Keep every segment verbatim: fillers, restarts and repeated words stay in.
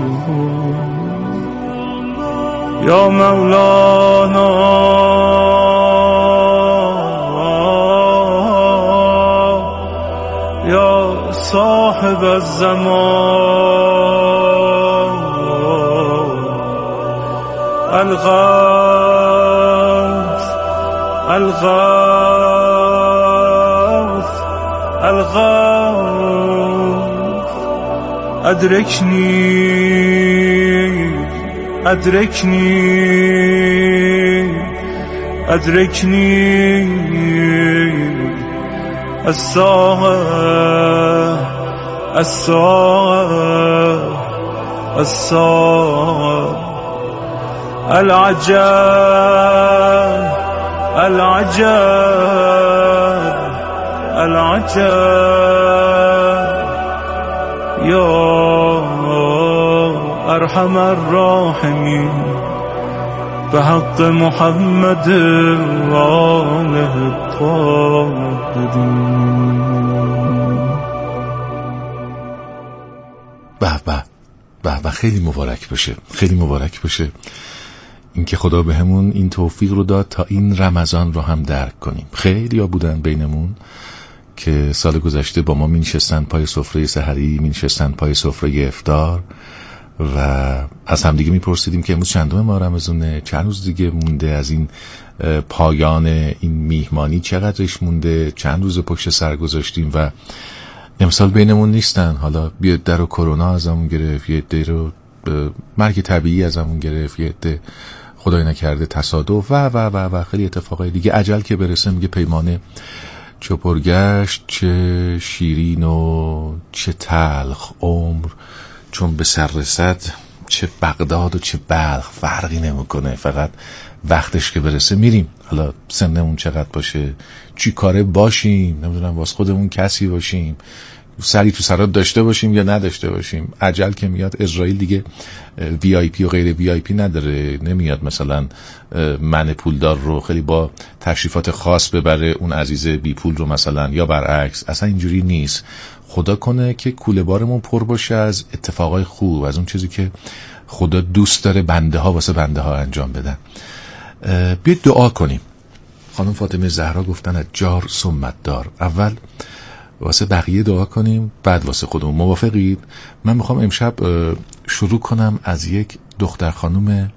یا مولانا یا صاحب الزمان الغوث الغوث الغوث ادرکنی ادرکنی ادرکنی الساعة الساعة الساعة العجب العجب العجب يا ارحم الراحمين بحق محمد آله الطاهرين. به به به به خیلی مبارک باشه، خیلی مبارک باشه اینکه خدا به همون این توفیق رو داد تا این رمضان رو هم درک کنیم. خیلی ها بودن بینمون که سال گذشته با ما می نشستن پای سفره سحری، می نشستن پای سفره افطار و از هم دیگه می پرسیدیم که امروز چندم ماه رمضانه، چند روز دیگه مونده از این پایان این میهمانی، چقدرش مونده، چند روز پشت سر گذاشتیم و امسال بینمون نیستن. حالا بیاد در و کرونا از همون گرفت، یه عده رو مرگ طبیعی از همون گرفت، یه عده خدای نکرده تصادف و و و و خیلی اتفاقای دیگه. اجل که برسه میگه پیمانه چه پرگشت، چه شیرین و چه تلخ عمر چون به سر رسد، چه بغداد و چه بلخ فرقی نمیکنه، فقط وقتش که برسه میریم. حالا سنمون چقدر باشه، چی کاره باشیم، نمیدونم واسه خودمون کسی باشیم، سری تو سرات داشته باشیم یا نداشته باشیم. اجل که میاد، اسرائیل دیگه وی آی پی و غیر وی آی پی نداره، نمیاد مثلا من پولدار رو خیلی با تشریفات خاص ببره اون عزیز بی پول رو مثلا، یا برعکس. اصلا اینجوری نیست. خدا کنه که کوله بارمون پر باشه از اتفاقای خوب، از اون چیزی که خدا دوست داره بنده ها واسه بنده ها انجام بدن. بیاید دعا کنیم. خانم فاطمه زهرا گفتن از جار سمت دار، اول واسه بقیه دعا کنیم بعد واسه خودمون. موافقید؟ من میخوام امشب شروع کنم از یک دختر خانم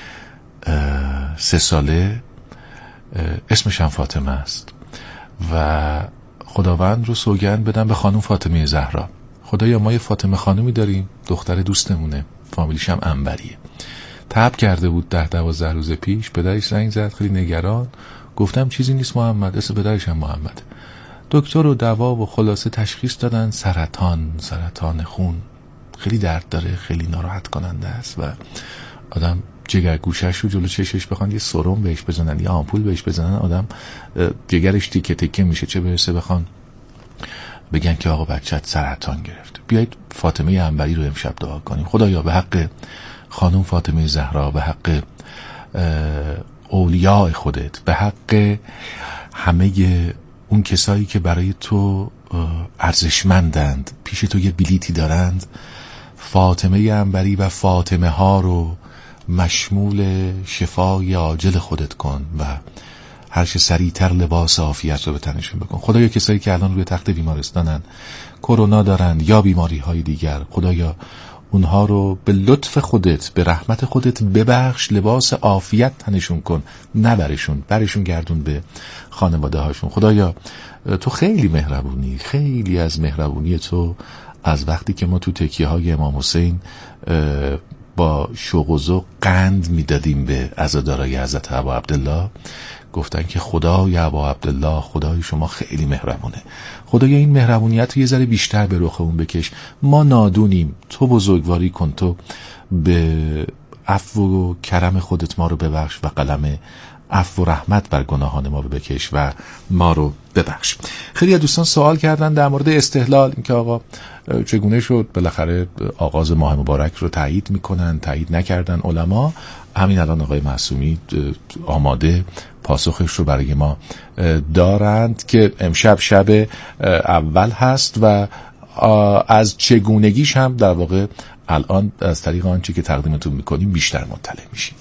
سه ساله، اسمش هم فاطمه است و خداوند رو سوگند بدم به خانم فاطمه زهرا. خدایا ما یه فاطمه خانومی داریم، دختر دوستمونه، فامیلیش هم عنبریه. تب کرده بود ده دوازده روز پیش، پدرش زنگ زد خیلی نگران، گفتم چیزی نیست محمد، اسم پدرش هم محمد. دکتر و دوا و خلاصه تشخیص دادن سرطان، سرطان خون. خیلی درد داره، خیلی ناراحت کننده است و آدم جگر گوشش رو جلو چشش بخوان یه سرم بهش بزنن یا آمپول بهش بزنن، آدم جگرش تیکه تیکه میشه، چه برسه بخوان بگن که آقا بچت سرطان گرفت. بیایید فاطمه عنبری رو امشب دعا کنیم. خدایا به حق خانم فاطمه زهرا، به حق اولیاء خودت، به حق همه اون کسایی که برای تو ارزشمندند، پیش تو یه بلیتی دارند، فاطمه عنبری و فاطمه ها رو مشمول شفای عاجل خودت کن و هر چه سریعتر لباس عافیت رو به تنشون بکن. خدایا کسایی که الان روی تخت بیمارستانن، کرونا دارن یا بیماری های دیگر، خدایا اونها رو به لطف خودت، به رحمت خودت ببخش، لباس عافیت تنشون کن، نبرشون، برشون گردون به خانواده هاشون. خدایا تو خیلی مهربونی، خیلی از مهربونی تو از وقتی که ما تو تکیه های امام حسین با شوق و ذوق قند میدادیم به عزادارای حضرت ابا عبدالله، گفتن که خدای ابا عبدالله، خدای شما خیلی مهربونه. خدایا این مهربونیت رو یه ذره بیشتر به رخمون بکش، ما نادونیم، تو بزرگواری کن، تو به عفو و کرم خودت ما رو ببخش و قلم عفو و رحمت بر گناهان ما رو بکش و ما رو ببخش. خیلی دوستان سوال کردن در مورد استهلال، اینکه آقا چگونه شد، بالاخره آغاز ماه مبارک رو تایید میکنن، تایید نکردن علما. همین الان آقای معصومی آماده پاسخش رو برای ما دارند که امشب شب اول هست و از چگونگیش هم در واقع الان از طریق آنچه که تقدیمتون میکنیم بیشتر مطلع میشیم.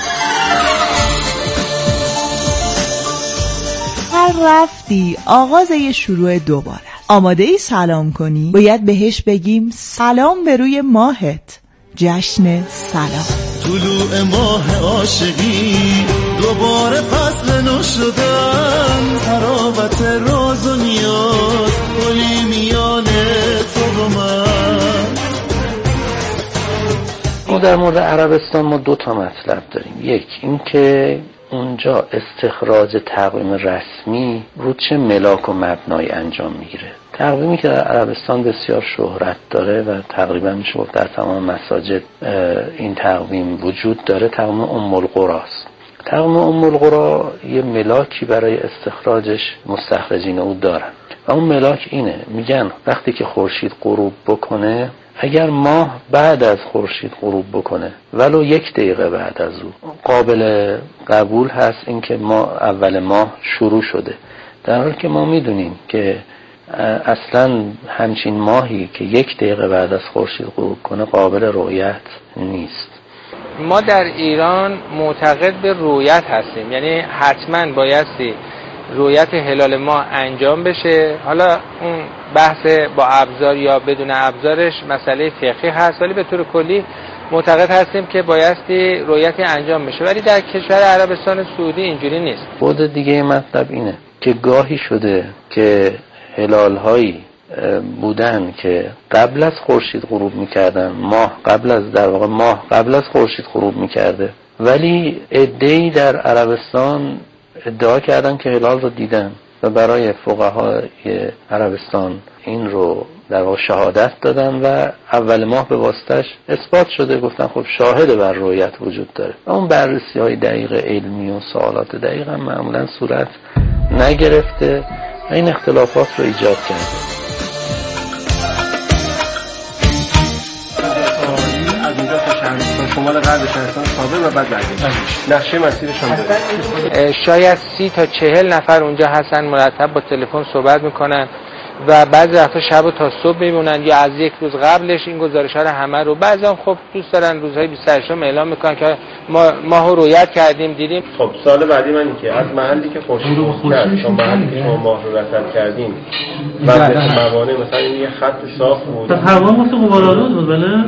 هر رفتی آغاز یه شروع دوباره است. آماده ای سلام کنی؟ باید بهش بگیم سلام به روی ماهت. جشن سلام. طلوع ماه عاشقی دوباره فصل نو شدن، تراوت راز و نیاز گلی میان تو و من. ما در مورد عربستان ما دو تا مطلب داریم. یک این که اونجا استخراج تقویم رسمی رو چه ملاک و مبنایی انجام میگیره. تقویمی که در عربستان بسیار شهرت داره و تقریبا میشه گفت در تمام مساجد این تقویم وجود داره، تقویم ام القری است. تقویم ام القری یه ملاکی برای استخراجش مستخرجین او دارن و اون ملاک اینه، میگن وقتی که خورشید غروب بکنه، اگر ماه بعد از خورشید غروب بکنه ولو یک دقیقه بعد از او، قابل قبول هست اینکه ما اول ماه شروع شده، در حالی که ما میدونیم که اصلا همچین ماهی که یک دقیقه بعد از خورشید غروب کنه قابل رؤیت نیست. ما در ایران معتقد به رؤیت هستیم، یعنی حتما بایستی رؤیت هلال ماه انجام بشه. حالا اون بحث با ابزار یا بدون ابزارش مسئله فقهی هست، ولی به طور کلی معتقد هستیم که بایستی رؤیتی انجام بشه، ولی در کشور عربستان سعودی اینجوری نیست. بود دیگه مطلب اینه که گاهی شده که هلال‌هایی بودن که قبل از خورشید غروب می‌کردن، ماه قبل از در واقع ماه قبل از خورشید غروب می‌کرده، ولی عده‌ای در عربستان ادعا کردن که هلال رو دیدن و برای فقهای عربستان این رو در واقع شهادت دادن و اول ماه به واسطش اثبات شده، گفتن خب شاهد بر رؤیت وجود داره. و اون بررسی های دقیق علمی و سوالات دقیق هم معمولا صورت نگرفته و این اختلافات رو ایجاد کرده. شمال غرب شهرستان صابر و بعد برگشت. نقشه مسیرشون داره. شاید سی تا چهل نفر اونجا هستن، مرتب با تلفن صحبت میکنن و بعضی وقتا شب تا صبح میمونن یا از یک روز قبلش این گزارش‌ها رو همه رو. بعضی‌ها خب دوست دارن روزهای بیست و هشتم اعلام میکنن که ما ماهو رؤیت کردیم دیدیم. خب سال بعدی من اینکه از محلی که خورشید کرد تا محلی که شما ماه رو رصد کردین وضعیت موانع مثلا این یه خط صاف بود. هوا مثل غبارآلود بود، بله؟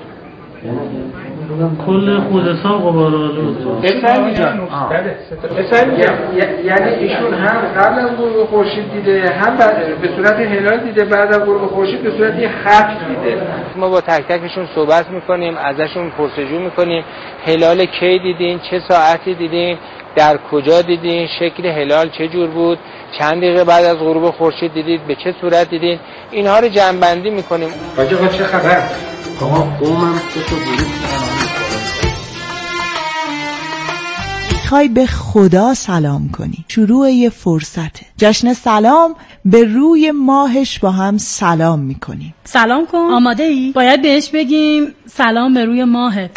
کل خوزستان غبارآلود بود. یعنی ایشون هم قبل از غروب خورشید دیده، هم به صورت هلال دیده، بعد از غروب خورشید به صورت یه خط دیده. ما با تک تکشون صحبت میکنیم، ازشون پرسجو میکنیم هلال کی دیدین، چه ساعتی دیدین، در کجا دیدین، شکل هلال چه جور بود، چند دقیقه بعد از غروب خورشید دیدید، به چه صورت دیدین. اینها رو جمع‌بندی میکنیم. آقا چه خبر؟ آقا قومم تو بود. میخوای به خدا سلام کنی، شروع یه فرصته. جشن سلام به روی ماهش با هم سلام میکنیم. سلام کن. آماده ای؟ باید بهش بگیم سلام به روی ماهت.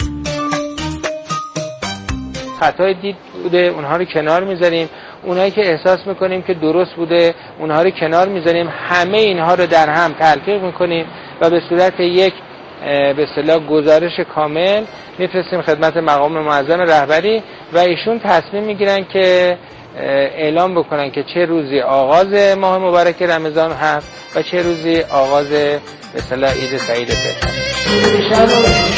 خطای دید بوده اونها رو کنار میذاریم، اونایی که احساس میکنیم که درست بوده اونها رو کنار میذاریم، همه اینها رو در هم تلفیق میکنیم و به صورت یک به اصطلاح گزارش کامل میفرستیم خدمت مقام معظم رهبری و ایشون تصمیم میگیرن که اعلام بکنن که چه روزی آغاز ماه مبارک رمضان هست و چه روزی آغاز به اصطلاح عید سعید فطر هست.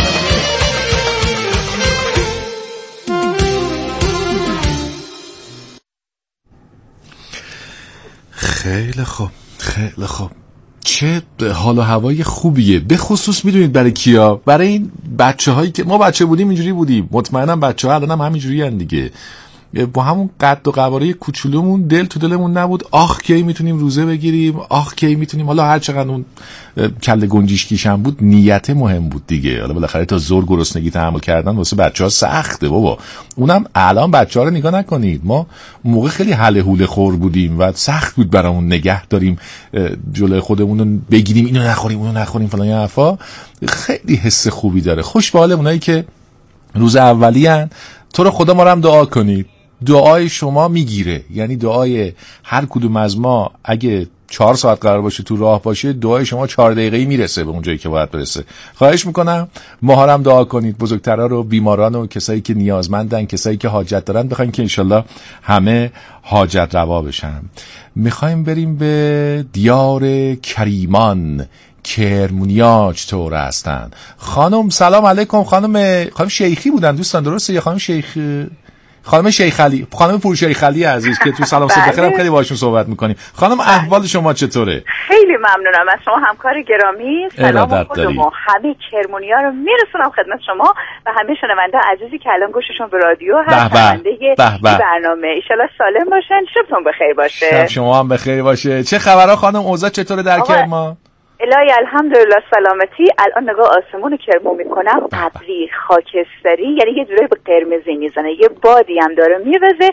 خیلی خوب، خیلی خوب. چه حال و هوای خوبیه، به خصوص میدونید برای کیا؟ برای این بچه هایی که ما بچه بودیم اینجوری بودیم، مطمئنم بچه ها الان هم همینجوری هن دیگه، با همون قد و قواره کوچولومون دل تو دلمون نبود آخ کی میتونیم روزه بگیریم، آخ کی میتونیم، حالا هر چقدر اون کله گنجشکیش هم بود نیت مهم بود دیگه. حالا بالاخره تا زور گرسنگی تحمل کردن واسه بچه‌ها سخته بابا. اونم الان بچه‌ها رو نگاه نکنید، ما موقع خیلی هله هوله خور بودیم و سخت بود برامون نگه داریم جلوی خودمون رو بگیریم اینو نخوریم اونو نخوریم فلان حرفا. خیلی حس خوبی داره. خوش به حال اونایی که روز اولیان، تو رو خدا ما رو هم دعا کنید دعای شما میگیره. یعنی دعای هر کدوم از ما اگه چهار ساعت قرار باشه تو راه باشه، دعای شما چهار دقیقه‌ای میرسه به اون جایی که باید برسه. خواهش میکنم ماهارم دعا کنید، بزرگترا رو، بیماران و کسایی که نیازمندن، کسایی که حاجت دارن، بخوایم که انشالله همه حاجت روا بشن. میخوایم بریم به دیار کریمان. کرمونیا چطور هستن؟ خانم سلام علیکم. خانم خانم شیخی بودن دوستان، درسته؟ یا خانم شیخ خانم شیخ علی، خانم پور شیخ علی عزیز که تو سلام صبح بخیر خیلی باهاشون صحبت میکنیم. خانم احوال شما چطوره؟ خیلی ممنونم از شما همکار گرامی. سلام خودم و همه کرمونیا رو میرسونم خدمت شما و همه شنونده عزیزی که الان گوششون به رادیو هست، شنونده برنامه. ان شاءالله سالم باشن، شبتون بخیر باشه. شب شما هم بخیر باشه. چه خبرها خانم؟ اوضاع چطوره در کرمان؟ الهی الحمدلله سلامتی. الان نگاه آسمون کرمون میکنم، ابری خاکستری، یعنی یه جوری به قرمزی میزنه، یه بادی هم داره میوزه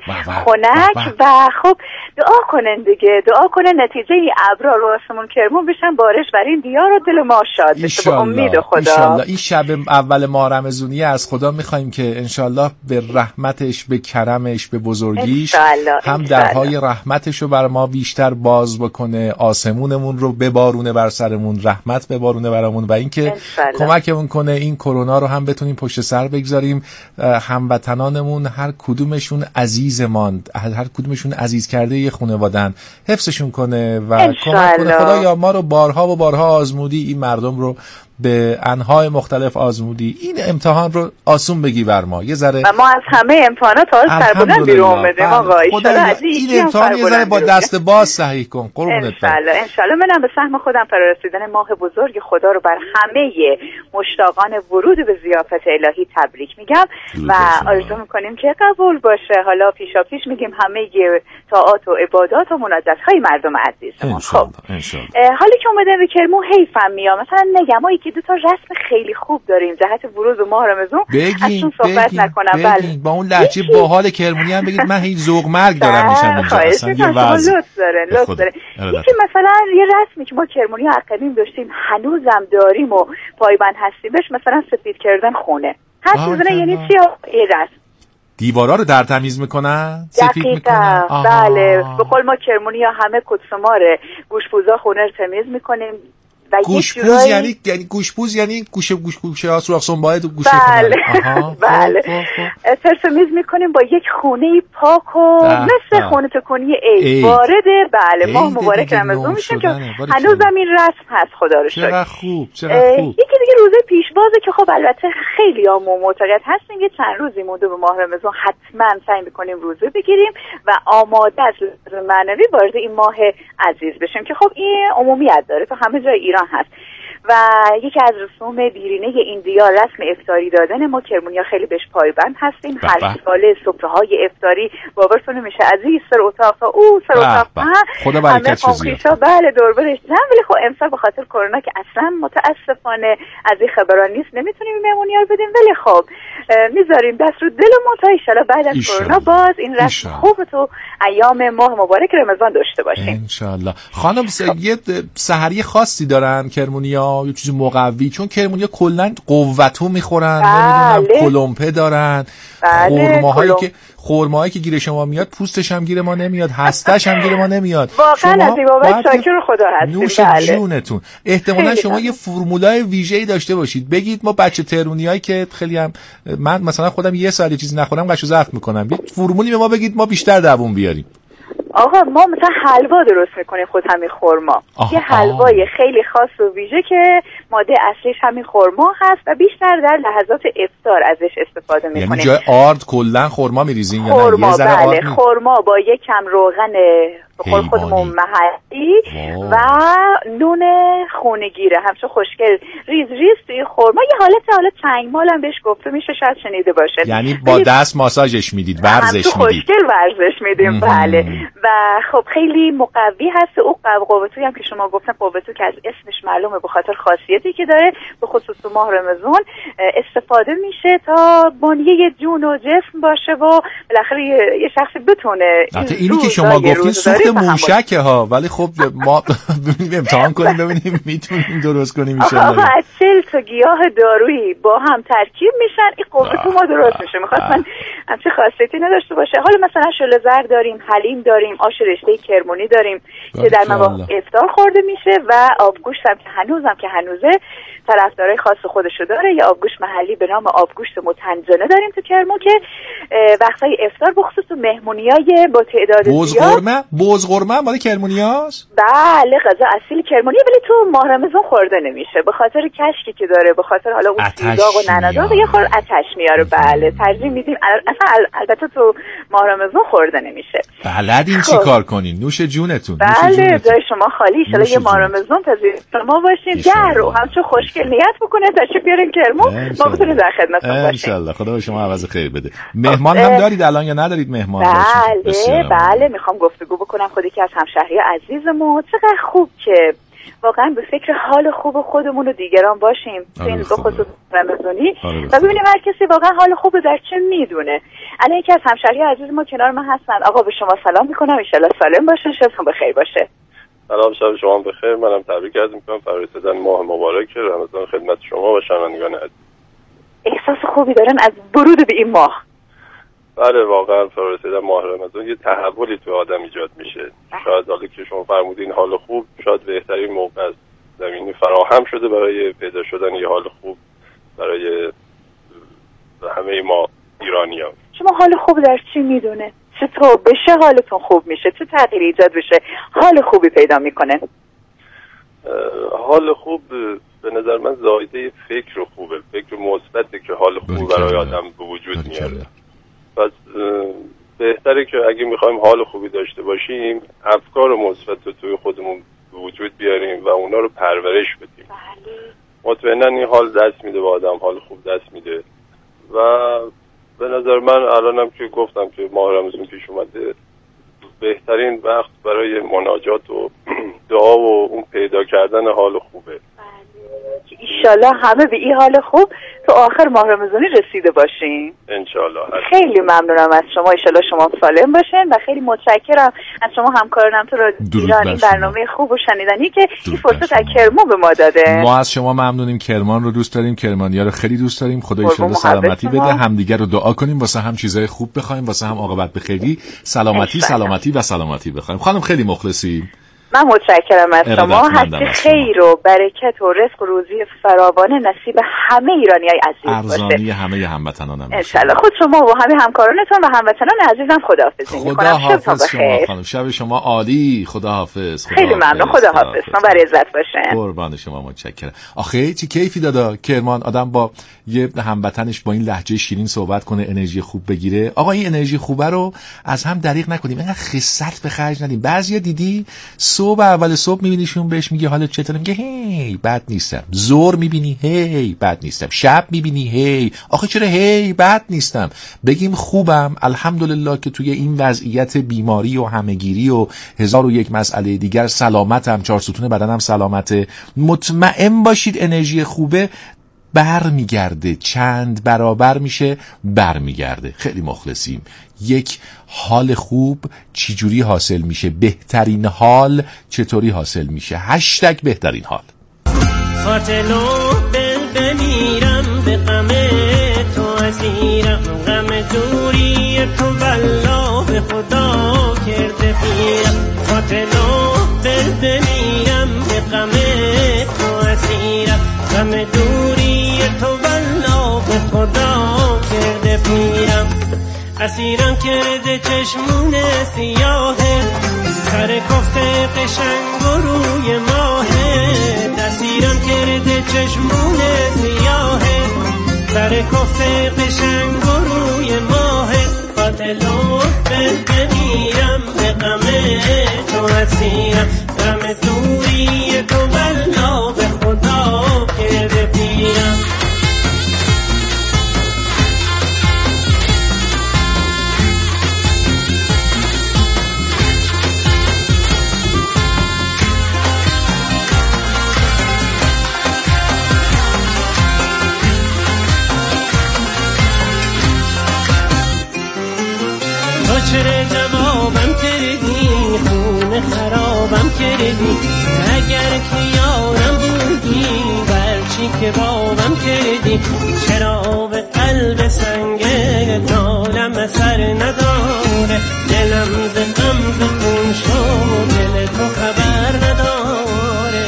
خنک و خب دعا کنن دیگه، دعا کنن نتیجه این ابرا رو آسمون کرمون بشن بارش بر این دیار و دل ما شاد بشه به امید خدا. انشالله. این شب اول ماه رمضانی از خدا میخوایم که انشالله به رحمتش، به کرمش، به بزرگیش انشالله. هم انشالله. درهای رحمتش رو بر ما بیشتر باز بکنه، آسمونمون رو ببارونه بر سر رحمت ببارونه برامون و اینکه کمکمون کنه این کرونا رو هم بتونیم پشت سر بگذاریم. هموطنانمون هر کدومشون عزیزمان، هر کدومشون عزیز کرده یه خانواده‌ان، حفظشون کنه و کمک کنه. خدایا ما رو بارها و بارها آزمودی، این مردم رو به انواع مختلف آزمودی، این امتحان رو آسون بگی بر ما یه ذره، و ما از همه امتحانات آز سر بودن بیرون اومدیم آقا. این امتحان یه ذره با دست باز صحیح کن قربونت. انشالله انشالله منم به سهم خودم فرارسیدن ماه بزرگ خدا رو بر همه مشتاقان ورود به ضیافت الهی تبریک میگم و آرزو میکنیم که قبول باشه. حالا پیشا پیش میگیم همه طاعات و عبادات و مناجات های مردم عزیزمون. خب حالی که اومدن به کرمون حیفم میاد مثلا نگم که دو تا رسم خیلی خوب داریم جهت ورود به ماه رمضان، ازشون صحبت نکنم. بله با اون لهجه باحال کرمونی هم بگید من هیچ ذوق مرگ دارم میشم اینجا. اصلا یه وضع لطف دارن لطف دارن. یکی مثلا یه رسمی که ما کرمونی قدیم داشتیم هنوزم داریم و پایبند هستیم بهش، مثلا سفید کردن خونه. هست میزنه یعنی چی؟ یه رسم دیوارا رو در تمیز میکنن، سفید میکنن. بله به قول ما کرمونی ها همه کدسماره، گوشپوزا خونه رو تمیز میکنیم. گوشپوز جورای... یعنی یعنی گوشپوز یعنی گوشه گوش گوشه سوراخ سنبای تو گوشه بله. خونه. بله ترسمیز میکنیم با یک خونه پاک و مثل خونه تکونی عید وارده. بله ماه مبارک رمضان میشیم که هنوزم این رسم هست خدا رو شکر. چقدر خوب چقدر خوب. یکی دیگه روزه پیشوازه که خب البته خیلی ها معتقد هستن یه چند روزی مونده به ماه رمضان حتما سعی میکنیم روزه بگیریم و آماده از معنوی وارد این ماه عزیز بشیم که خب این عمومیت داره تو همه جای ایران هست. و یکی از رسوم دیرینه این دیار رسم افطاری دادن. ما کرمونیا خیلی بهش پایبند هستیم. هر ساله سفره‌های افطاری باورتون نمیشه از این سر اتاق تا او سر اتاق خدا برکتش بیاره. بله دور برش جمع. ولی خب امسال به خاطر کرونا که اصلا متاسفانه از این خبران نیست نمیتونیم مهمونی‌ها رو بدیم، ولی خب میذاریم دست رو دلمون تا ان شاءالله بعد از کرونا باز این رسم خوب تو ایام ماه مبارک رمضان داشته باشیم ان شاءالله. خانم یه سحری خاصی دارن کرمونیا، یه چیزی مقوی؟ چون کرمونیا کلا قوتو میخورن، بله. نمیدونم کلمپه دارن، بله. خرماهایی که خرماهایی که گیر شما میاد پوستش هم گیر ما نمیاد، هستش هم گیر ما نمیاد. واقعا از این بابت شاکر خدا هستیم. نوش جونتون. احتمالاً شما یه فرمولای ویژه‌ای داشته باشید. بگید ما بچه تهرونیایی که خیلی هم من مثلا خودم یه سال چیزی نخورم قشو زخم میکنم، یه فرمولی به ما بگید ما بیشتر دووم بیاریم. آقا ما مثلا حلوا درست میکنیم خود همین خرما، یه حلوای خیلی خاص و ویژه که ماده اصلیش همین خرما هست و بیشتر در لحظات افطار ازش استفاده میکنیم. یعنی جای آرد کلا خرما میریزین یا نه؟ یه ذره بله. خرما با یک کم روغن به قول خودمون محلی و نون خونگیره همچون خوشگل ریز ریز توی خرما. یه حالت حالت چنگمال هم بهش گفته میشه، شاید شنیده باشید. یعنی با دست ماساژش میدید، ورزش میدید. خوشگل ورزش میدیم بله. و خب خیلی مقوی هست. او قوتویی هم که شما گفتن قوتو که از اسمش معلومه به خاطر خاصیتی که داره به خصوص تو ماه رمضان استفاده میشه تا بنیه جون و جسم باشه و بالاخره یه شخص بتونه این اینی که شما گفتین سوخت موشکه ها، ولی خب ما ببینیم امتحان کنیم ببینیم میتونیم درست کنیم ان شاء الله. آقا از چهل تا گیاه دارویی با هم ترکیب میشن، این قوه ما درست میشه. میخواستن همچه خاصیتی نداشته باشه. حالا مثلا شل زرد داریم، حلیم داریم، آش رشته کرمونی داریم که در مواقع افطار خورده میشه و آبگوشت هم که هنوزم که هنوزه طرفدارای خاص خودشو داره. یه آبگوشت محلی به نام آبگوشت متنجانه داریم تو کرمون که وقتای افطار بخصوص تو مهمونیای با تعداد زیاد. بزغرمه بزغرمه مال کرمونیاست؟ بله غذا اصیل کرمونی، ولی تو ماه رمضان خورده نمیشه به خاطر کشکی که داره، به خاطر حالا اون سیداغ و نناداغ یه خورده آتش میاره. بله ترجیح میدیم اصلا البته تو ماه رمضان خورده نمیشه. بلدین خب. چی کار کنین؟ نوش جونتون. بله جای شما خالی. ان شاءالله یه ماه رمضان پذیر شما باشین. در رو همچون خوشگل نیت بکنه تشریف بیارین کرمون، ما بتونیم در خدمتتون باشیم ان شاء الله. خدا به شما عوض خیر بده. مهمان هم دارید الان یا ندارید مهمان؟ بله بله میخوام گفتگو بکنم خودی که از همشهری عزیزمون. چقدر خوب که واقعا به فکر حال خوب خودمون و دیگران باشیم این به خصوص رمضانی و ببینیم هر کسی واقعا حال خوب در چه میدونه. الان یکی از همشهری عزیز ما کنار من هستن. آقا به شما سلام میکنم، ان شاءالله سالم باشین، شبتون بخیر باشه. سلام، شب شما بخیر. منم تبریک عرض میکنم فرارسیدن ماه مبارک رمضان خدمت شما و شنوندگان عزیز. احساس خوبی دارن از ورود به این ماه؟ بله واقعا فرارسیدن ماه رمضان یه تحولی تو آدم ایجاد میشه. شاید حالا که شما فرمودین حال خوب، شاید بهترین موقع است زمینی فراهم شده برای پیدا شدن یه حال خوب برای همه ما ایرانیان. شما حال خوب در چی میدونه؟ چطور بشه حالتون خوب میشه؟ چه تغییری ایجاد بشه حال خوبی پیدا میکنه؟ حال خوب به نظر من زایده فکر خوبه، فکر مثبته که حال خوب برای آدم به وجود میاره. پس بهتره که اگه میخوایم حال خوبی داشته باشیم افکار مثبت رو توی خودمون به وجود بیاریم و اونا رو پرورش بدیم. مطمئنا این حال دست میده به آدم، حال خوب دست میده. و به نظر من الانم که گفتم که ماه رمضان پیش اومده، بهترین وقت برای مناجات و دعا و اون پیدا کردن حال خوبه. انشالله همه به این حال خوب تو آخر ماه رمضانی رسیده باشین انشالله. خیلی ممنونم از شما، انشالله شما سالم باشین و خیلی متشکرم از شما همکارانم تو رادیو ایران این برنامه خوب و شنیدنی که این فرصت از کرمان به ما داده. ما از شما ممنونیم، کرمان رو دوست داریم، کرمانی‌ها رو خیلی دوست داریم. خدا انشالله سلامتی بده، همدیگه رو دعا کنیم، واسه هم چیزای خوب بخوایم، واسه هم عاقبت بخیری، سلامتی سلامتی و سلامتی بخوایم. خانم خیلی مخلصیم. من متشکرم از شما. هرچی خیر و برکت و رزق و روزی فراوان نصیب همه ایرانیای عزیز باشه. ارزانی همه هموطنانم ان شاءالله. خود شما و همه همکارانتون و هموطنان عزیزم خداحافظی می‌کنم. خداحافظ شما خانم، شب شما عالی. خداحافظ. خیلی ممنون. خداحافظ. شما بر عزت باشین. قربان شما، متشکرم. آخه چی کیفی دادا کرمان آدم با یه هموطنش با این لهجه شیرین صحبت کنه، انرژی خوب بگیره. آقا این انرژی خوبه رو از هم دریغ نکنیم، اینقدر خست به خرج ندیم. بعضیا دیدی صبح اول صبح میبینیشون بهش میگه حالت چطوره، میگه هی بد نیستم. ظهر میبینی هی بد نیستم. شب میبینی هی آخه چرا هی بد نیستم. بگیم خوبم الحمدلله که توی این وضعیت بیماری و همهگیری و هزار و یک مسئله دیگر سلامتم، چهار ستون بدنم سلامته. مطمئن باشید انرژی خوبه برمیگرده، چند برابر میشه، برمیگرده. خیلی مخلصیم. یک حال خوب چجوری حاصل میشه؟ بهترین حال چطوری حاصل میشه؟ هشتگ بهترین حال. فاطلو دل بمیرم به غم تو اسیرم، غم دوری تو والله به خدا کرده پیرم. فاطلو دل بمیرم به غم تو اسیرم، غم دوری تو والله به خدا کرده پیرم. اسیرم کرده چشمون سیاهه، سر کفته قشنگ و روی ماهه. اسیرم کرده چشمون سیاهه، سر کفته قشنگ و روی ماهه. قاتلو بل بمیرم به غم تو اسیرم، غم دوری تو والله به خدا کرده پیرم. چرا جوابم کردی خوب خانه خرابم کردی. اگر که یارم بودی برچی که بابم کردی. چرا به قلب سنگه دالم سر نداره. دلم ز غم ز خون شد دل تو خبر نداره.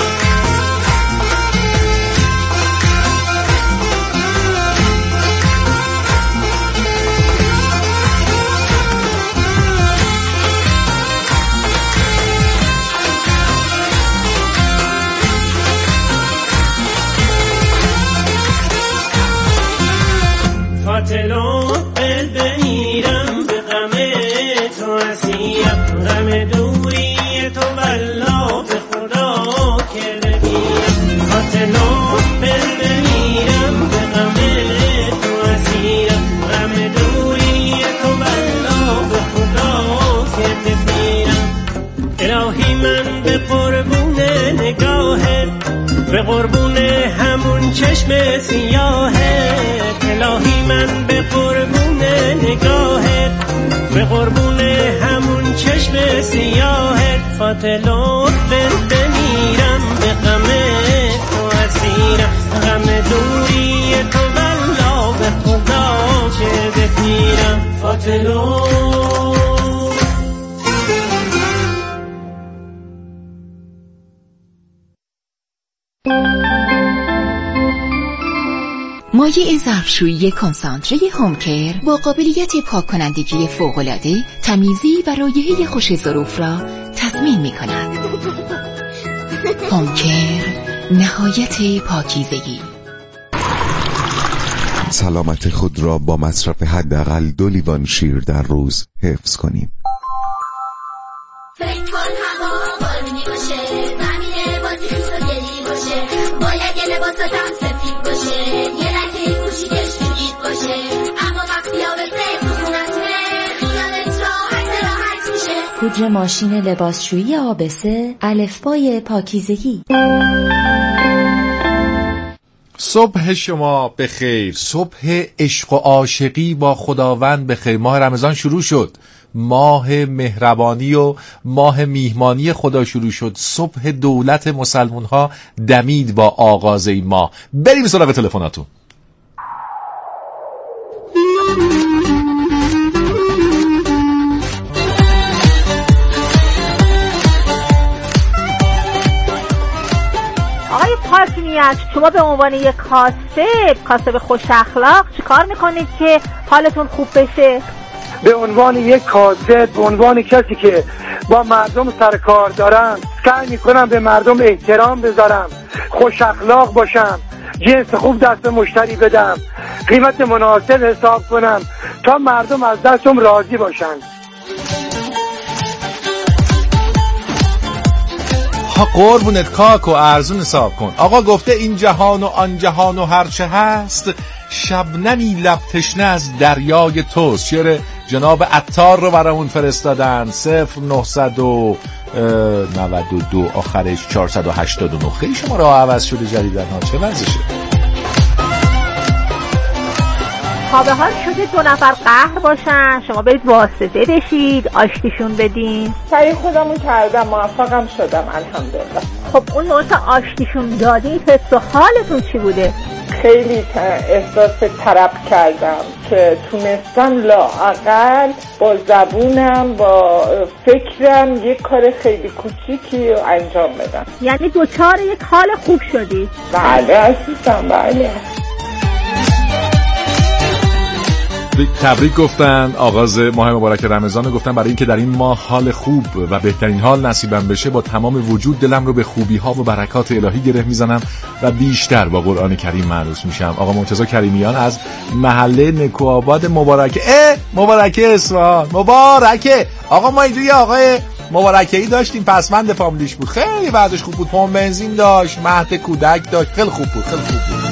فاطلو دل بمیرم به غم تو اسیرم. غم دوری تو والله به خدا کرده میرم. فاطلو دل بمیرم به غم تو اسیرم. غم دوری تو والله به خدا کرده میرم. الهی من به قربون نگاهت، به قربون همون چشم سیاهت. الهی من به قربون نگاهت، به قربون همون چشم سیاهت. فاطلو دل بمیرم به غم تو اسیرم. غم دوری تو والله به خدا چه بپیرم. فاطلو مایع ظرفشویی کنسانتره هومکر با قابلیت پاک کنندگی فوق‌العاده، تمیزی و رایحه خوش ظروف را تضمین می کند. هومکر، نهایت پاکیزگی. سلامت خود را با مصرف حداقل دو لیوان شیر در روز حفظ کنیم. فکر کن هوا بارونی باشه، زمین بازی روز گلی باشه، باید یه لباساتم سفید باشه، یه لکه کوچیکش جدید باشه، اما وقتی آبسه تو خونتونه خیالت راحت راحت میشه. پودر ماشین لباسشویی آبسه، الفبای پاکیزگی. صبح شما بخیر، صبح عشق و عاشقی با خداوند بخیر. ماه رمضان شروع شد، ماه مهربانی و ماه میهمانی خدا شروع شد. صبح دولت مسلمون ها دمید با آغاز این ماه. بریم سراغ تلفناتون. آقای پاکینیت، شما به عنوان یک کاسب کاسب خوش اخلاق چی کار میکنید که حالتون خوب بشه؟ به عنوان یک کاسب، به عنوان کسی که با مردم سر کار دارم، سعی میکنم به مردم احترام بذارم، خوش اخلاق باشم، جنس خوب دست مشتری بدم، قیمت مناسب حساب کنم تا مردم از دستم راضی باشن. ها قربونت کاک و ارزون حساب کن. آقا گفته این جهان و آن جهان و هرچه هست، شبنمی لب تشنه از دریای توست. شعر جناب عطار رو برامون فرستادن. صفر نهصد و نود و دو آخرش چهارصد و هشتاد و نه. خیلی شما را عوض شده جدیدن ها، چه وضعشه؟ خوابه ها شده دو نفر قهر باشن، شما برید واسطه بشید، آشتیشون بدین. سعی خودمون کردم، موفقم شدم الحمدلله. خب اون نوع آشتیشون دادی، حس و حالتون چی بوده؟ خیلی احساس طرب کردم که تونستم لااقل با زبونم با فکرم یک کار خیلی کوچیکی رو انجام بدم. یعنی دوچار یک حال خوب شدی؟ بله عزیزم، بله. تبریک گفتن، آغاز ماه مبارک رمضان گفتن برای اینکه در این ماه حال خوب و بهترین حال نصیبم بشه با تمام وجود دلم رو به خوبی ها و برکات الهی گره میزنم و بیشتر با قرآن کریم معروف میشم. آقا مرتضی کریمیان از محله نکوآباد مبارکه. اه مبارکه اصفهان مبارکه. آقا ما اینجوری آقای مبارکه‌ای داشتیم، پسمند فامیلیش بود، خیلی وضعش خوب بود، پمپ بنزین داشت، مهد کودک داشت، خیلی خوب بود، خیلی خوب بود.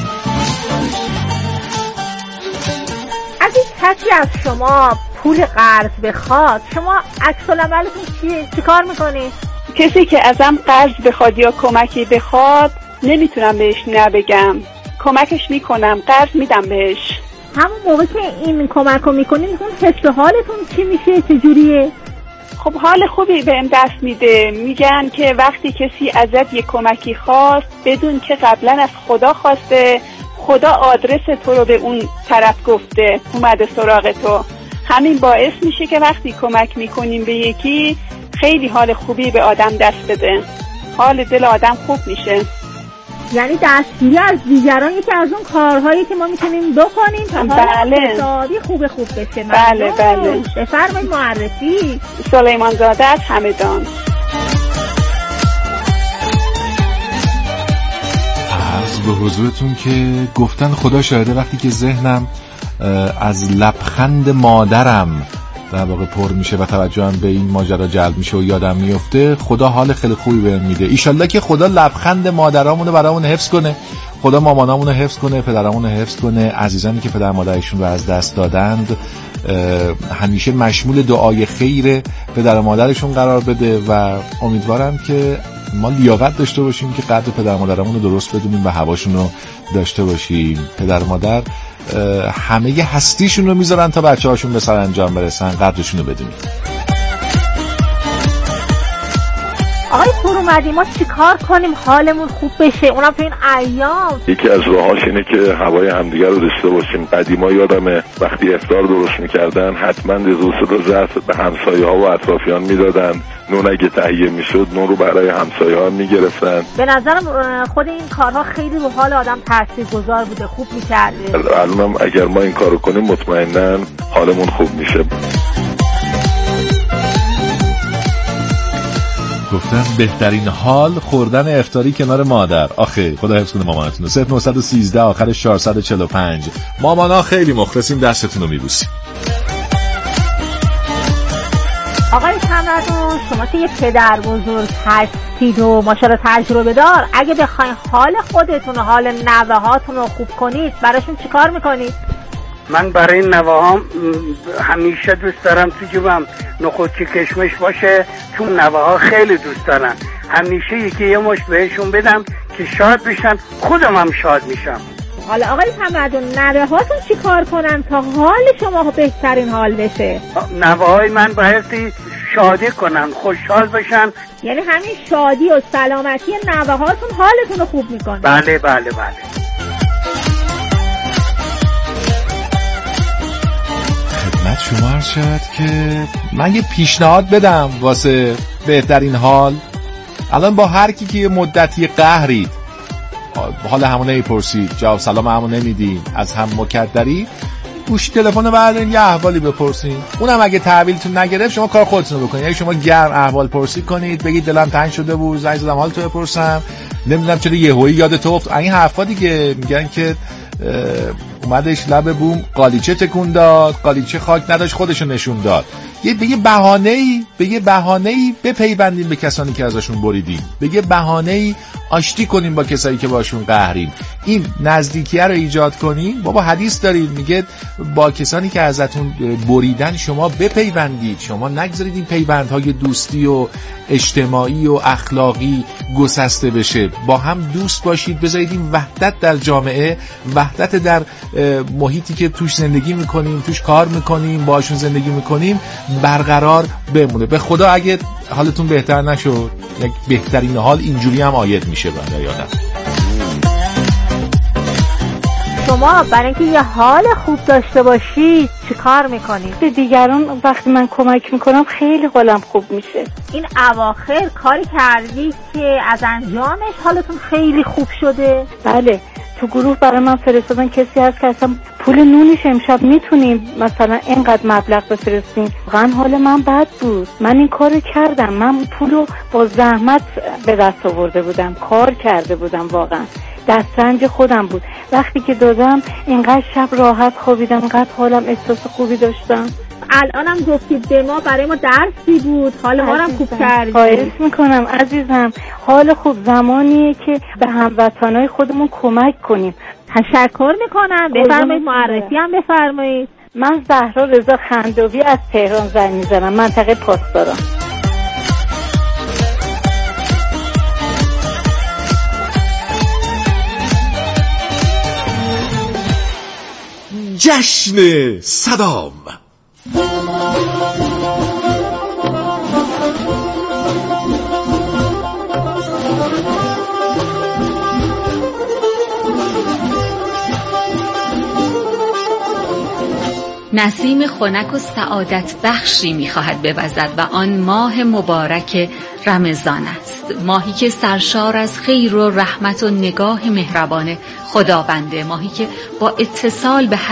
کسی از شما پول قرض بخواد، شما عکس العملتون چیه؟ چی کار میکنید؟ کسی که ازم قرض بخواد یا کمکی بخواد نمیتونم بهش نبگم، کمکش میکنم، قرض میدم بهش. همون موقع که این کمک رو میکنید اون حس حالتون چی میشه؟ چجوریه؟ خب حال خوبی بهم دست میده. میگن که وقتی کسی ازت یه کمکی خواست بدون که قبلا از خدا خواسته، خدا آدرس تو رو به اون طرف گفته، اومده سراغ تو. همین باعث میشه که وقتی کمک میکنیم به یکی خیلی حال خوبی به آدم دست بده، حال دل آدم خوب میشه. یعنی دستگیری از دیگران یکی از اون کارهایی که ما میتونیم بکنیم تا حال اقتصادی خوب خوب بشه. بله بله. بفرمایید معرفی. سلیمان زاده از همدان. عرض به حضورتون که گفتن خدا شاهده وقتی که ذهنم از لبخند مادرم در واقع پر میشه و توجهم به این ماجرا جلب میشه و یادم میفته، خدا حال خیلی خوبی بهم میده. ایشالله که خدا لبخند مادرامونو برامون حفظ کنه، خدا مامانامونو حفظ کنه، پدرامونو حفظ کنه، عزیزانی که پدر مادرشون رو از دست دادند همیشه مشمول دعای خیر پدر و مادرشون قرار بده و امیدوارم که ما لیاقت داشته باشیم که قدر پدر مادرمون رو درست بدونیم و هواشون رو داشته باشیم. پدر مادر همه هستیشون رو میذارن تا بچه هاشون به سرانجام برسن، قدرشون رو بدونیم. آقای فرومدی ما چی کار کنیم حالمون خوب بشه اونم تو این ایام؟ یکی از راهاش اینه که هوای همدیگر رو داشته باشیم. قدیما یادمه وقتی افطار درست میکردن حتما رزوسه رو ظرف به همسایه ها و اطرافیان میدادن، نون اگه تهیه میشد نون رو برای همسایه ها میگرفتن. به نظرم خود این کارها خیلی رو حال آدم تاثیرگذار بوده، خوب میکرده. الانم اگر ما این کارو کنیم مطمئنا حالمون خوب میشه. گفتن بهترین حال خوردن افطاری کنار مادر. آخه خدا حفظ کنه مامانتون. صفر نه یک سه آخرش چهارصد و چهل و پنج. مامانا خیلی مخلصیم، دستتون رو میبوسیم. آقای کمردون شما که یه پدر بزرگ هستید و ماشاءالله تجربه دار، اگه بخواین حال خودتون و حال نوه هاتون رو خوب کنید براشون چی کار میکنید؟ من برای نوه‌هام همیشه دوست دارم تو جیبم نخودچی کشمش باشه، چون نوه‌ها خیلی دوست دارن. همیشه یکی یه مش بهشون بدم که شاد بشن، خودم هم شاد میشم. حالا آقای محمدون نوه هاتون چی کار کنن تا حال شما بهترین حال بشه؟ نوه های من بایستی شادی کنن، خوشحال بشن. یعنی همین شادی و سلامتی نوه هاتون حالتون رو خوب میکنه؟ بله بله بله. خدمت شما عرض شد که من یه پیشنهاد بدم واسه بهترین حال. الان با هر کی که یه مدتی قهرید، حال همون نمیپرسید، جواب سلام همون نمیدین، از هم مکدری، گوشی تلفن رو بردارین یه احوالی بپرسین. اونم اگه تحویلتون نگرفت شما کار خودتون رو بکنید. یعنی شما گرم احوال پرسی کنید، بگید دلم تنگ شده بود زنگ زدم حالتو بپرسم، نمیدونم چرا یهویی یادت افتاد. این حرفا دیگه میگن که اومدش لب بوم قالیچه تکون داد، قالیچه خاک نداشت خودشو نشون داد. یه به یه بهانه‌ای به یه بهانه‌ای بپیوندیم به کسانی که ازشون بریدیم، به یه بهانه‌ای آشتی کنیم با کسایی که باشون قهریم، این نزدیکیه رو ایجاد کنیم. بابا حدیث داریم میگه با کسانی که ازتون بریدن شما بپیوندید، شما نگذارید این پیوندهای دوستی و اجتماعی و اخلاقی گسسته بشه. با هم دوست باشید، بذارید این وحدت در جامعه، وحدت در محیطی که توش زندگی میکنیم، توش کار میکنیم، باشون زندگی میکنیم برقرار بمونه. به خدا اگه حالتون بهتر نشد، یک بهترین حال اینجوری هم آید میشه برای یادم. شما برای اینکه یه حال خوب داشته باشی چی کار میکنی؟ به دیگران وقتی من کمک میکنم خیلی حالم خوب میشه. این اواخر کاری کردی که از انجامش حالتون خیلی خوب شده؟ بله، تو گروه برای من فرستادن کسی هست که اصلا پول نونش امشب میتونیم مثلا اینقدر مبلغ بفرستیم. واقعا حال من بد بود، من این کارو کردم، من پولو با زحمت به دست آورده بودم، کار کرده بودم، واقعا دسترنج خودم بود. وقتی که دادم اینقدر شب راحت خوابیدم، اینقدر حالم احساس خوبی داشتم. الانم گفتید به ما برای ما درسی بود، حال ما هم خوب کردید. خواهش میکنم عزیزم، حال خوب زمانیه که به هموطنای خودمون کمک کنیم. تشکر میکنم. بفرمایید معرفی هم بفرمایید. من زهرا رضا خندوی از تهران زنگ میزنم، منطقه پاسداران. جشن صدام. نسیم خنک و سعادت بخشی می‌خواهد بوزد و آن ماه مبارک رمضان است، ماهی که سرشار از خیر و رحمت و نگاه مهربان خداونده، ماهی که با اتصال به